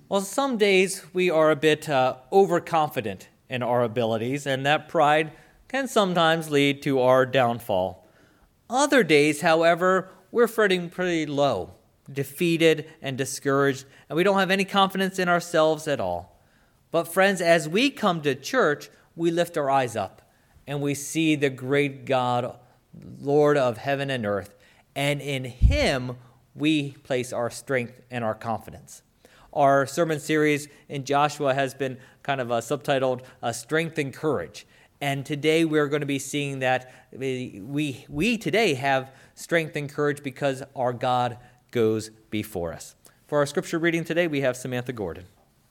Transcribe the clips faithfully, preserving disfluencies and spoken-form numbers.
Well, some days we are a bit uh, overconfident in our abilities, and that pride can sometimes lead to our downfall. Other days, however, we're fretting pretty low, defeated and discouraged, and we don't have any confidence in ourselves at all. But friends, as we come to church, we lift our eyes up, and we see the great God, Lord of heaven and earth, and in Him we place our strength and our confidence. Our sermon series in Joshua has been kind of uh, subtitled uh, Strength and Courage. And today we're going to be seeing that we, we, we today have strength and courage because our God goes before us. For our scripture reading today, we have Samantha Gordon.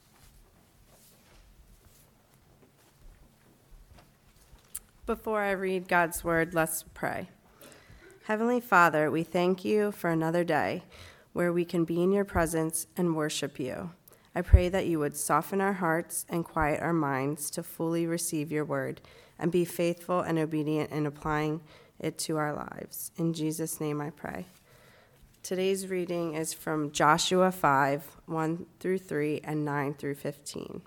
Before I read God's word, let's pray. Heavenly Father, we thank you for another day where we can be in your presence and worship you. I pray that you would soften our hearts and quiet our minds to fully receive your word and be faithful and obedient in applying it to our lives. In Jesus' name I pray. Today's reading is from Joshua five, one through three and nine through fifteen.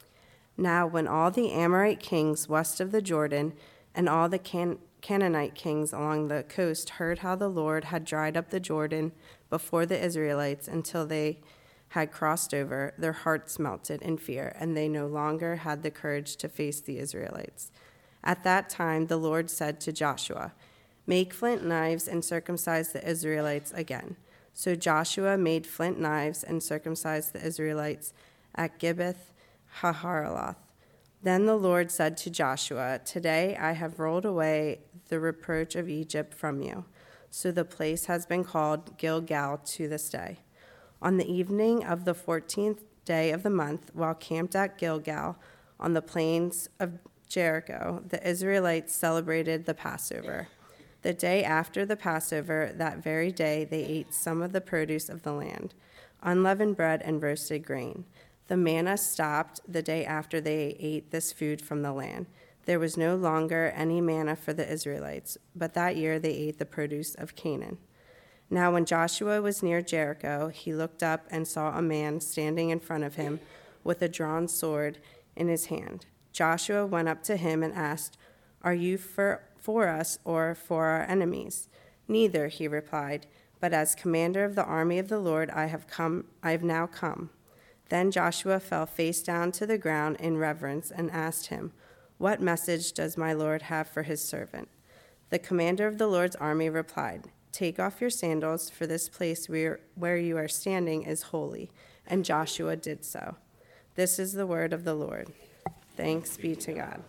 Now when all the Amorite kings west of the Jordan and all the Can- Canaanite kings along the coast heard how the Lord had dried up the Jordan before the Israelites until they had crossed over, their hearts melted in fear, and they no longer had the courage to face the Israelites. At that time the Lord said to Joshua, "Make flint knives and circumcise the Israelites again." So Joshua made flint knives and circumcised the Israelites at Gibeath Haharaloth. Then the Lord said to Joshua, "Today I have rolled away the reproach of Egypt from you." So the place has been called Gilgal to this day. On the evening of the fourteenth day of the month, while camped at Gilgal on the plains of Jericho, the Israelites celebrated the Passover. The day after the Passover, that very day, they ate some of the produce of the land, unleavened bread and roasted grain. The manna stopped the day after they ate this food from the land. There was no longer any manna for the Israelites, but that year they ate the produce of Canaan. Now when Joshua was near Jericho, he looked up and saw a man standing in front of him with a drawn sword in his hand. Joshua went up to him and asked, "Are you for, for us or for our enemies?" "Neither," he replied, "but as commander of the army of the Lord I have come. I have now come." Then Joshua fell face down to the ground in reverence and asked him, "What message does my Lord have for his servant?" The commander of the Lord's army replied, "Take off your sandals, for this place where, where you are standing is holy." And Joshua did so. This is the word of the Lord. Thanks be to God.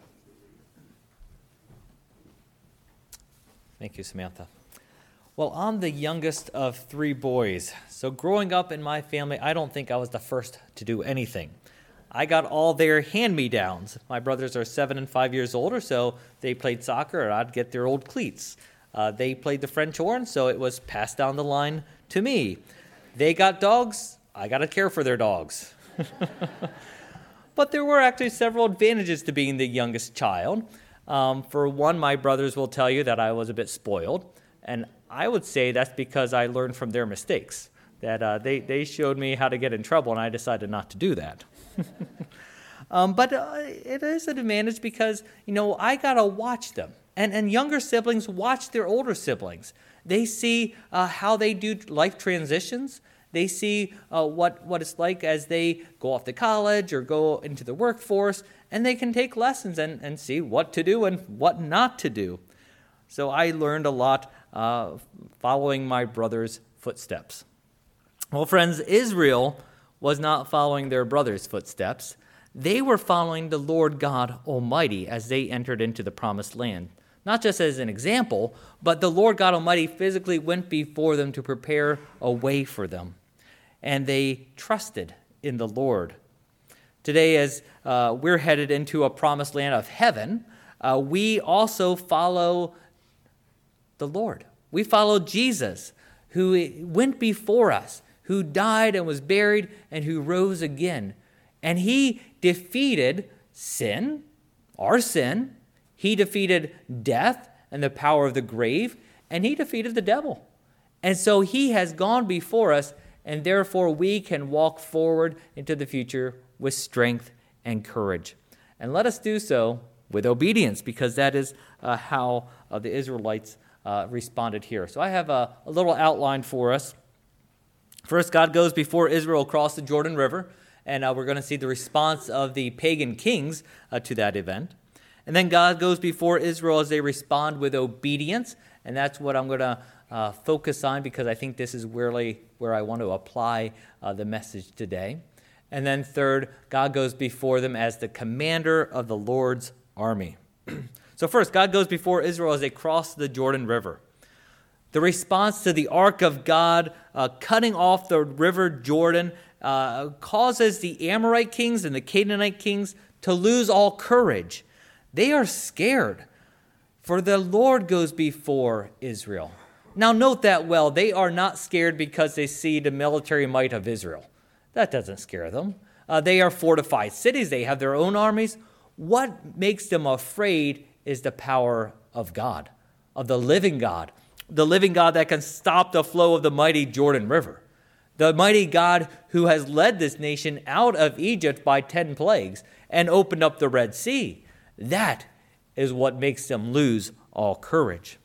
Thank you, Samantha. Well, I'm the youngest of three boys. So growing up in my family, I don't think I was the first to do anything. I got all their hand-me-downs. My brothers are seven and five years older, so they played soccer, and I'd get their old cleats. Uh, they played the French horn, so it was passed down the line to me. They got dogs. I got to care for their dogs. But there were actually several advantages to being the youngest child. Um, for one, my brothers will tell you that I was a bit spoiled, and I would say that's because I learned from their mistakes, that uh, they, they showed me how to get in trouble, and I decided not to do that. um, but uh, it is an advantage because, you know, I got to watch them. And, and younger siblings watch their older siblings. They see uh, how they do life transitions. They see uh, what, what it's like as they go off to college or go into the workforce, and they can take lessons and, and see what to do and what not to do. So I learned a lot uh, following my brother's footsteps. Well, friends, Israel was not following their brother's footsteps. They were following the Lord God Almighty as they entered into the promised land. Not just as an example, but the Lord God Almighty physically went before them to prepare a way for them. And they trusted in the Lord. Today, as uh, we're headed into a promised land of heaven, uh, we also follow the Lord. We follow Jesus, who went before us, who died and was buried, and who rose again. And he defeated sin, our sin. He defeated death and the power of the grave, and he defeated the devil. And so he has gone before us, and therefore we can walk forward into the future with strength and courage. And let us do so with obedience, because that is uh, how uh, the Israelites uh, responded here. So I have a, a little outline for us. First, God goes before Israel across the Jordan River, and uh, we're going to see the response of the pagan kings uh, to that event. And then God goes before Israel as they respond with obedience, and that's what I'm going to uh, focus on, because I think this is really where I want to apply uh, the message today. And then third, God goes before them as the commander of the Lord's army. So first, God goes before Israel as they cross the Jordan River. The response to the ark of God uh, cutting off the river Jordan uh, causes the Amorite kings and the Canaanite kings to lose all courage. They are scared, for the Lord goes before Israel. Now note that well, they are not scared because they see the military might of Israel. That doesn't scare them. Uh, they are fortified cities. They have their own armies. What makes them afraid is the power of God, of the living God, the living God that can stop the flow of the mighty Jordan River, the mighty God who has led this nation out of Egypt by ten plagues and opened up the Red Sea. That is what makes them lose all courage.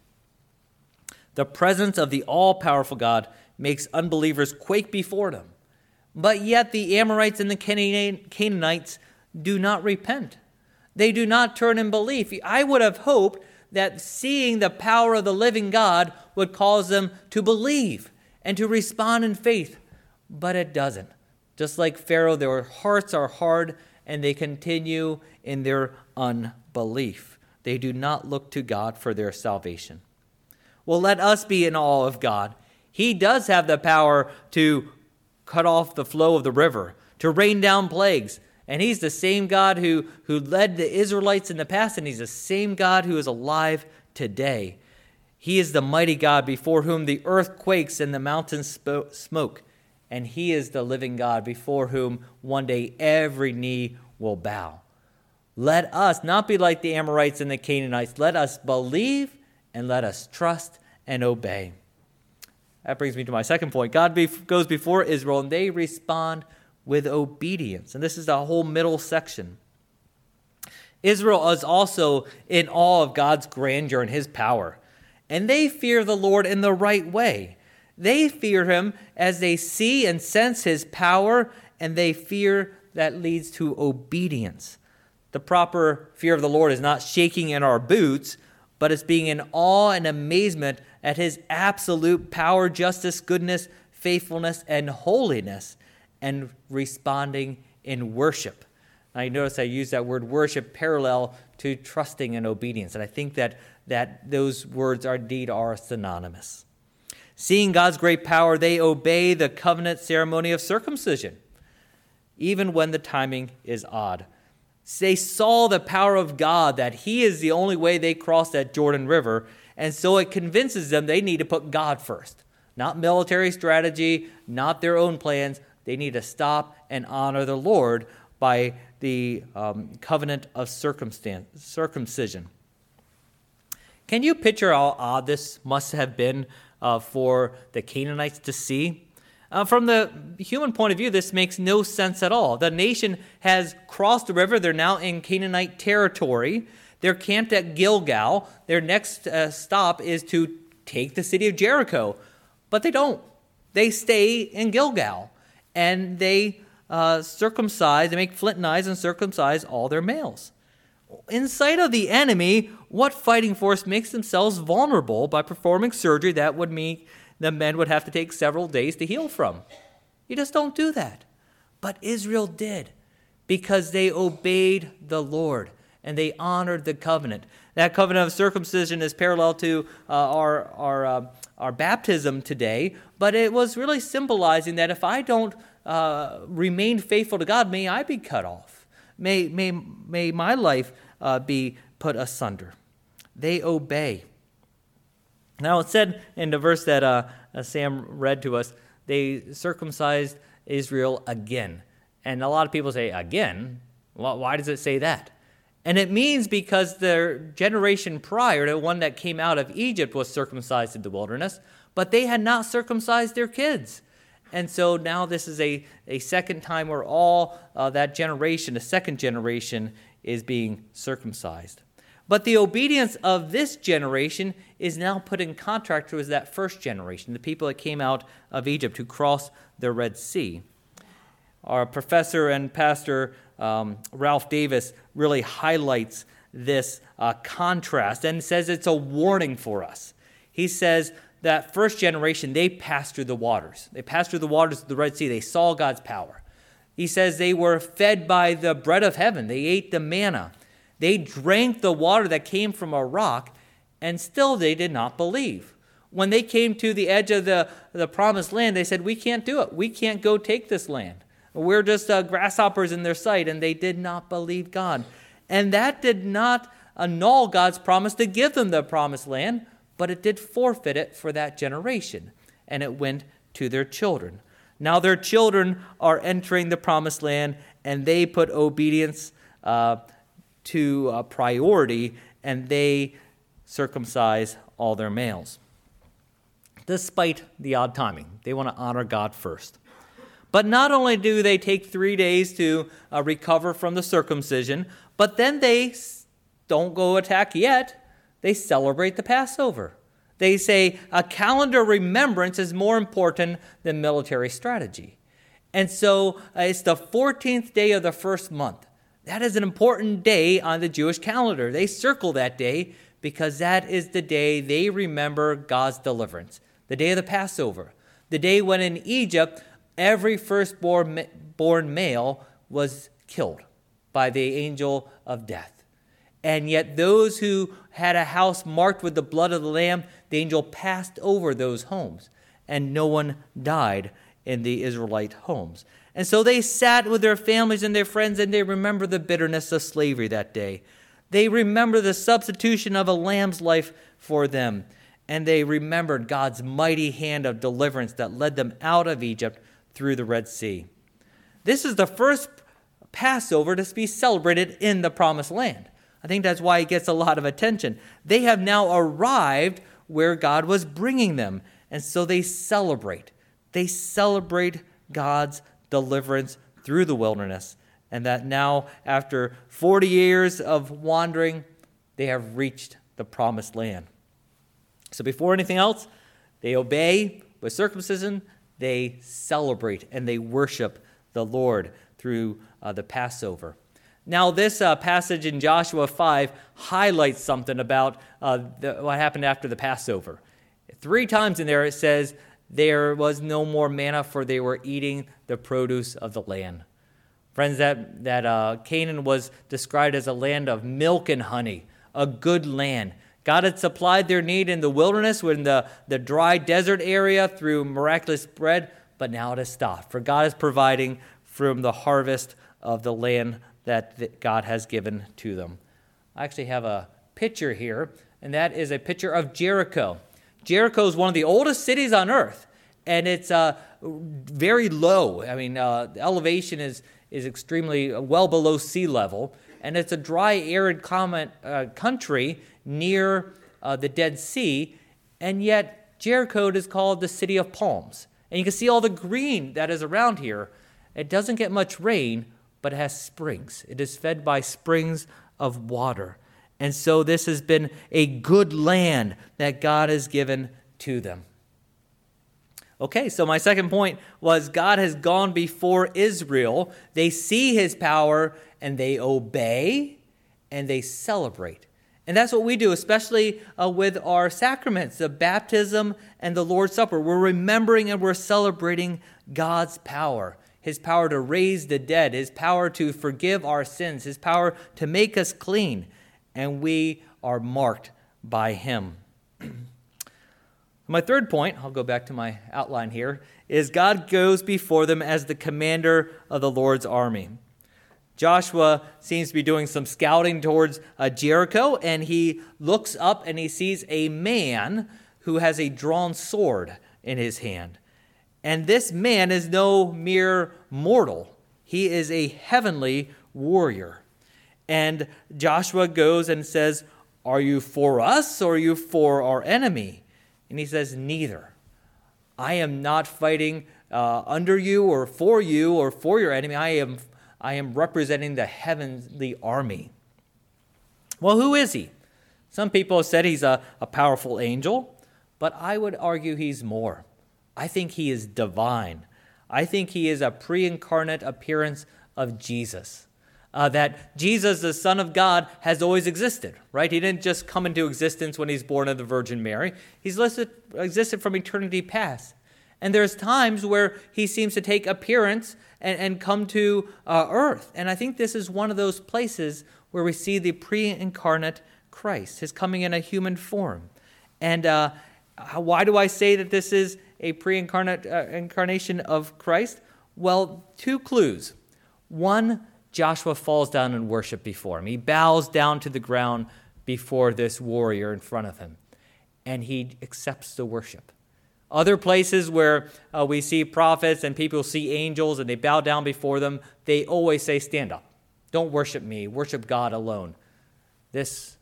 The presence of the all-powerful God makes unbelievers quake before them. But yet the Amorites and the Canaanites do not repent. They do not turn in belief. I would have hoped that seeing the power of the living God would cause them to believe and to respond in faith. But it doesn't. Just like Pharaoh, their hearts are hard and they continue in their unbelief. They do not look to God for their salvation. Well, let us be in awe of God. He does have the power to cut off the flow of the river, to rain down plagues. And he's the same God who, who led the Israelites in the past, and he's the same God who is alive today. He is the mighty God before whom the earth quakes and the mountains sp- smoke. And he is the living God before whom one day every knee will bow. Let us not be like the Amorites and the Canaanites. Let us believe and let us trust and obey. That brings me to my second point. God be- goes before Israel, and they respond with obedience. And this is the whole middle section. Israel is also in awe of God's grandeur and his power. And they fear the Lord in the right way. They fear him as they see and sense his power, and they fear that leads to obedience. The proper fear of the Lord is not shaking in our boots, but it's being in awe and amazement at his absolute power, justice, goodness, faithfulness, and holiness, and responding in worship. Now, you notice I use that word worship parallel to trusting and obedience, and I think that, that those words are indeed are synonymous. Seeing God's great power, they obey the covenant ceremony of circumcision, even when the timing is odd. They saw the power of God, that he is the only way they cross that Jordan River, and so it convinces them they need to put God first. Not military strategy, not their own plans. They need to stop and honor the Lord by the um, covenant of circumstance, circumcision. Can you picture how odd this must have been uh, for the Canaanites to see? Uh, from the human point of view, this makes no sense at all. The nation has crossed the river. They're now in Canaanite territory. They're camped at Gilgal. Their next uh, stop is to take the city of Jericho. But they don't. They stay in Gilgal. And they uh, circumcise, they make flint knives and circumcise all their males. In sight of the enemy, what fighting force makes themselves vulnerable by performing surgery that would mean the men would have to take several days to heal from? You just don't do that. But Israel did, because they obeyed the Lord and they honored the covenant. That covenant of circumcision is parallel to uh, our our uh, our baptism today, but it was really symbolizing that if I don't uh, remain faithful to God, may I be cut off. May may may my life uh, be put asunder. They obey. Now it said in the verse that uh, Sam read to us, they circumcised Israel again. And a lot of people say, again? Well, why does it say that? And it means because their generation prior, the one that came out of Egypt, was circumcised in the wilderness, but they had not circumcised their kids. And so now this is a, a second time where all uh, that generation, the second generation, is being circumcised. But the obedience of this generation is now put in contrast with that first generation, the people that came out of Egypt who crossed the Red Sea. Our professor and pastor, um, Ralph Davis, really highlights this uh, contrast and says it's a warning for us. He says that first generation, they passed through the waters. They passed through the waters of the Red Sea. They saw God's power. He says they were fed by the bread of heaven. They ate the manna. They drank the water that came from a rock, and still they did not believe. When they came to the edge of the, the promised land, they said, we can't do it. We can't go take this land. We're just uh, grasshoppers in their sight, and they did not believe God. And that did not annul God's promise to give them the promised land, but it did forfeit it for that generation, and it went to their children. Now their children are entering the promised land, and they put obedience uh, to a priority, and they circumcise all their males. Despite the odd timing, they want to honor God first. But not only do they take three days to uh, recover from the circumcision, but then they don't go attack yet. They celebrate the Passover. They say a calendar remembrance is more important than military strategy. And so uh, it's the fourteenth day of the first month. That is an important day on the Jewish calendar. They circle that day because that is the day they remember God's deliverance, the day of the Passover, the day when in Egypt, every firstborn born male was killed by the angel of death. And yet those who had a house marked with the blood of the Lamb, the angel passed over those homes, and no one died in the Israelite homes. And so they sat with their families and their friends, and they remember the bitterness of slavery that day. They remember the substitution of a lamb's life for them, and they remembered God's mighty hand of deliverance that led them out of Egypt through the Red Sea. This is the first Passover to be celebrated in the Promised Land. I think that's why it gets a lot of attention. They have now arrived where God was bringing them, and so they celebrate. They celebrate God's deliverance through the wilderness, and that now, after forty years of wandering, they have reached the Promised Land. So before anything else, they obey with circumcision, they celebrate, and they worship the Lord through uh, the Passover. Now, this uh, passage in Joshua five highlights something about uh, the, what happened after the Passover. Three times in there it says, there was no more manna, for they were eating the produce of the land. Friends, that, that uh, Canaan was described as a land of milk and honey, a good land. God had supplied their need in the wilderness, in the, the dry desert area through miraculous bread, but now it has stopped. For God is providing from the harvest of the land that God has given to them. I actually have a picture here, and that is a picture of Jericho. Jericho is one of the oldest cities on earth, and it's uh, very low. I mean, uh, the elevation is, is extremely well below sea level, and it's a dry, arid comment, uh, country near uh, the Dead Sea, and yet Jericho is called the City of Palms. And you can see all the green that is around here. It doesn't get much rain, but it has springs. It is fed by springs of water. And so this has been a good land that God has given to them. Okay, so my second point was God has gone before Israel. They see his power, and they obey, and they celebrate. And that's what we do, especially uh, with our sacraments, the baptism and the Lord's Supper. We're remembering and we're celebrating God's power. His power to raise the dead, his power to forgive our sins, his power to make us clean, and we are marked by him. My third point, I'll go back to my outline here, is God goes before them as the commander of the Lord's army. Joshua seems to be doing some scouting towards uh, Jericho, and he looks up and he sees a man who has a drawn sword in his hand. And this man is no mere mortal. He is a heavenly warrior. And Joshua goes and says, "Are you for us or are you for our enemy?" And he says, "Neither. I am not fighting uh, under you or for you or for your enemy. I am, I am representing the heavenly army. Well, who is he? Some people have said he's a, a powerful angel, but I would argue he's more. I think he is divine. I think he is a pre-incarnate appearance of Jesus. Uh, that Jesus, the Son of God, has always existed, right? He didn't just come into existence when he's born of the Virgin Mary. He's listed, existed from eternity past. And there's times where he seems to take appearance and, and come to uh, earth. And I think this is one of those places where we see the pre-incarnate Christ, his coming in a human form. And uh, why do I say that this is a pre-incarnate uh, incarnation of Christ? Well, two clues. One, Joshua falls down and worship before him. He bows down to the ground before this warrior in front of him, and he accepts the worship. Other places where uh, we see prophets and people see angels and they bow down before them, they always say, stand up. Don't worship me. Worship God alone. This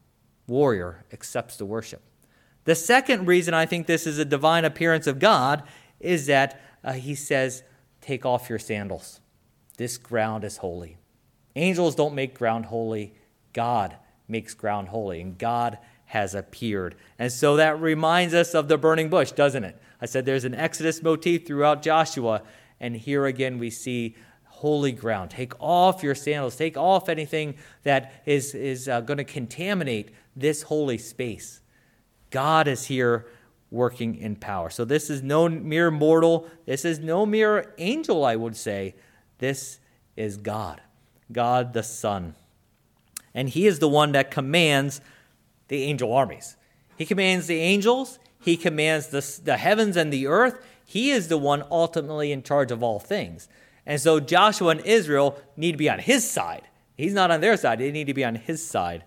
warrior accepts the worship. The second reason I think this is a divine appearance of God is that uh, he says, take off your sandals. This ground is holy. Angels don't make ground holy. God makes ground holy, and God has appeared. And so that reminds us of the burning bush, doesn't it? I said there's an Exodus motif throughout Joshua, and here again we see holy ground. Take off your sandals. Take off anything that is, is uh, going to contaminate this holy space. God is here working in power. So this is no mere mortal. This is no mere angel, I would say. This is God, God the Son. And he is the one that commands the angel armies. He commands the angels. He commands the, the heavens and the earth. He is the one ultimately in charge of all things. And so Joshua and Israel need to be on his side. He's not on their side. They need to be on his side.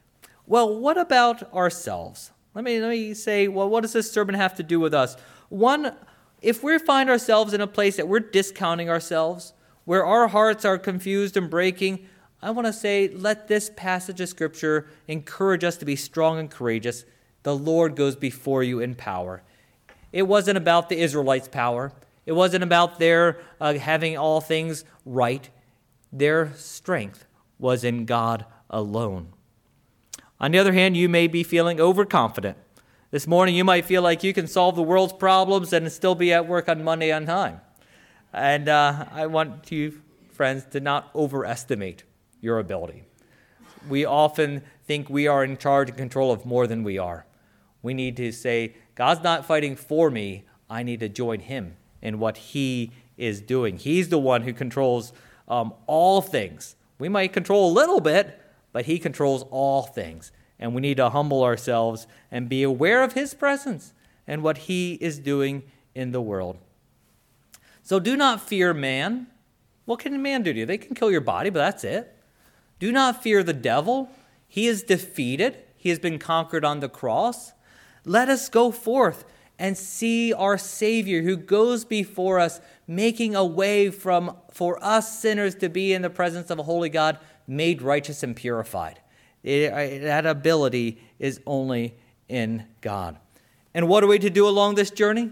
Well, what about ourselves? Let me, let me say, well, what does this sermon have to do with us? One, if we find ourselves in a place that we're discounting ourselves, where our hearts are confused and breaking, I want to say, let this passage of Scripture encourage us to be strong and courageous. The Lord goes before you in power. It wasn't about the Israelites' power. It wasn't about their uh, having all things right. Their strength was in God alone. On the other hand, you may be feeling overconfident. This morning, you might feel like you can solve the world's problems and still be at work on Monday on time. And uh, I want you, friends, to not overestimate your ability. We often think we are in charge and control of more than we are. We need to say, God's not fighting for me. I need to join him in what he is doing. He's the one who controls um, all things. We might control a little bit, but he controls all things. And we need to humble ourselves and be aware of his presence and what he is doing in the world. So do not fear man. What can man do to you? They can kill your body, but that's it. Do not fear the devil. He is defeated. He has been conquered on the cross. Let us go forth and see our Savior who goes before us, making a way from for us sinners to be in the presence of a holy God, made righteous and purified. It, that ability is only in God. And what are we to do along this journey?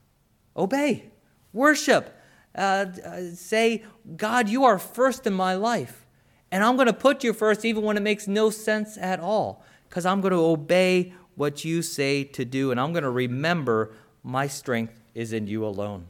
Obey. Worship. Uh, say, God, you are first in my life. And I'm going to put you first even when it makes no sense at all. Because I'm going to obey what you say to do. And I'm going to remember my strength is in you alone.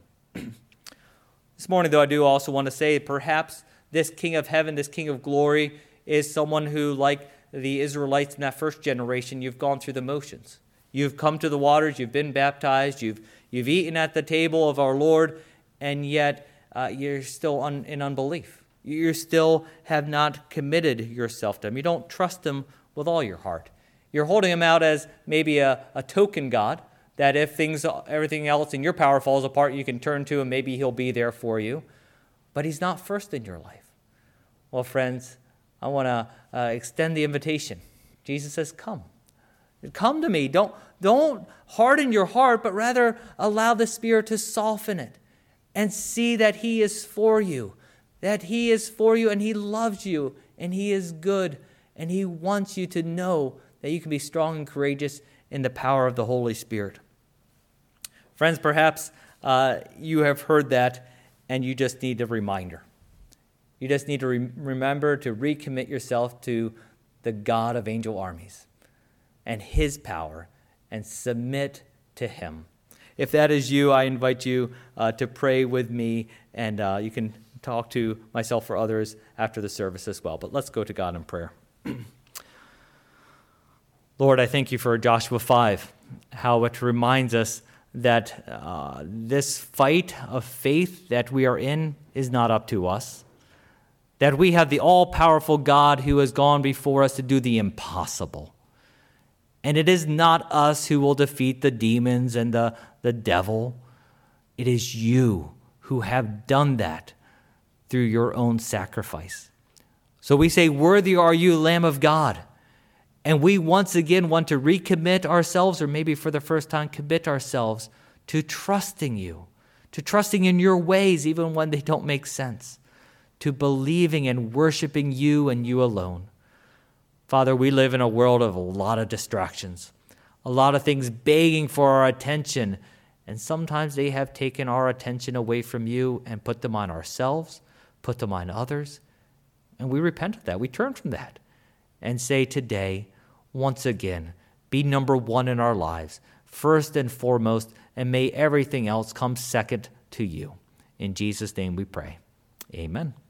This morning, though, I do also want to say perhaps this King of Heaven, this King of Glory, is someone who, like the Israelites in that first generation, you've gone through the motions. You've come to the waters, you've been baptized, you've you've eaten at the table of our Lord, and yet uh, you're still un, in unbelief. You still have not committed yourself to him. You don't trust him with all your heart. You're holding him out as maybe a, a token God, that if things, everything else in your power falls apart, you can turn to him, maybe he'll be there for you. But he's not first in your life. Well, friends, I want to uh, extend the invitation. Jesus says, come. Come to me. Don't, don't harden your heart, but rather allow the Spirit to soften it and see that he is for you, that he is for you and he loves you and he is good and he wants you to know that you can be strong and courageous in the power of the Holy Spirit. Friends, perhaps uh, you have heard that and you just need a reminder. You just need to re- remember to recommit yourself to the God of angel armies and his power and submit to him. If that is you, I invite you uh, to pray with me, and uh, you can talk to myself or others after the service as well. But let's go to God in prayer. Lord, I thank you for Joshua five, how it reminds us that uh, this fight of faith that we are in is not up to us, that we have the all-powerful God who has gone before us to do the impossible. And it is not us who will defeat the demons and the, the devil. It is you who have done that through your own sacrifice. So we say, worthy are you, Lamb of God. And we once again want to recommit ourselves, or maybe for the first time commit ourselves to trusting you, to trusting in your ways even when they don't make sense, to believing and worshiping you and you alone. Father, we live in a world of a lot of distractions, a lot of things begging for our attention, and sometimes they have taken our attention away from you and put them on ourselves, put them on others, and we repent of that. We turn from that and say today, once again, be number one in our lives, first and foremost, and may everything else come second to you. In Jesus' name we pray. Amen.